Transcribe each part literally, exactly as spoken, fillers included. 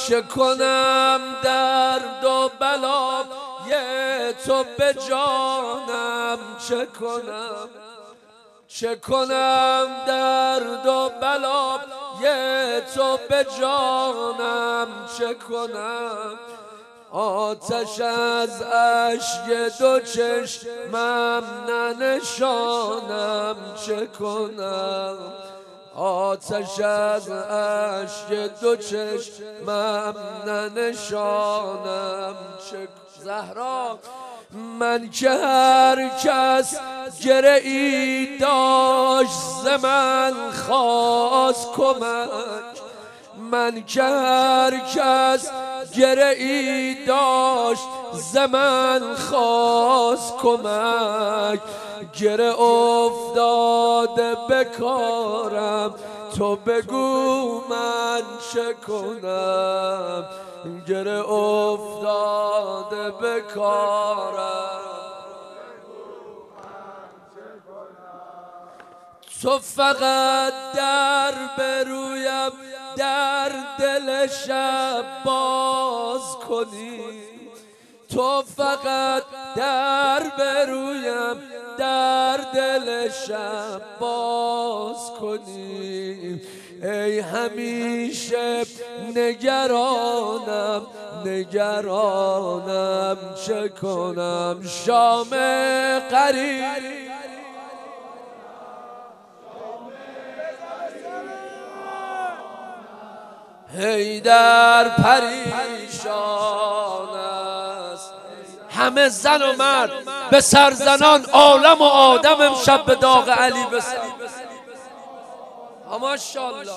چه کنم درد و بلا یه تو به جانم، چه کنم چه کنم درد و بلا یه تو به جانم، چه کنم آتش از اشک دو چشمم ننشانم، چه کنم آتش از اشک دو چشمم ننشانم، چه زهرا من که هر کس گره ای داشت ز من خواست کمک، من که هر کس گره ای داشت ز من خواست کمک، گره افتاده به کارم تو بگو من چه کنم، گره افتاده به کارم تو فقط در برویم در دل شب باز کنی، تو فقط در برویم در دل شب باز کنی، ای همیشه نگرانم نگرانم، چه کنم شام غریب حیدر پریشان است. همه زن و مرد به سرزنان عالم و آدم امشب به داغ علی بسر. ماشاءالله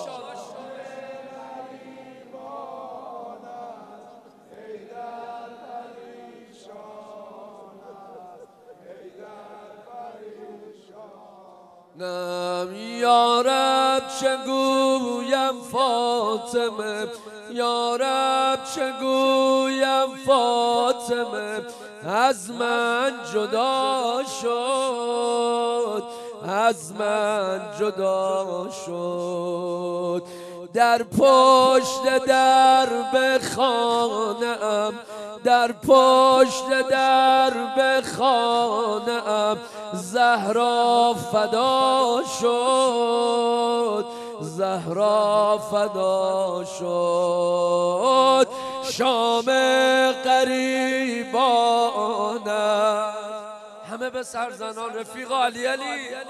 نم یارب چه گویم فاطمه، یارب چه گویم فاطمه از من جدا شد، از من جدا شد، در پشت درب خانه ام، در پشت درب خانه ام زهرا فدا شد، زهرا فدا شد، شام غریبانم. همه به سرزنان رفیق علی علی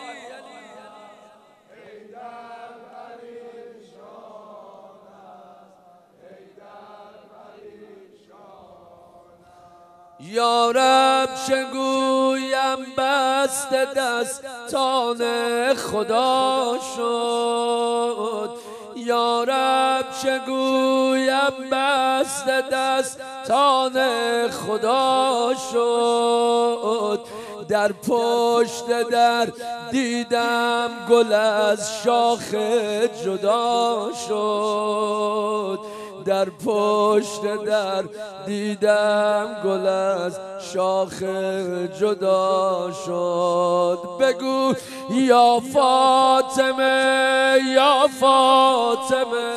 یارب چه گویم بست دستان خدا شد، یارب چه گویم بست دستان خدا شد، در پشت در دیدم گل از شاخ جدا شد، در پشت در دیدم گل از شاخ جدا شد، بگو یا فاطمه یا فاطمه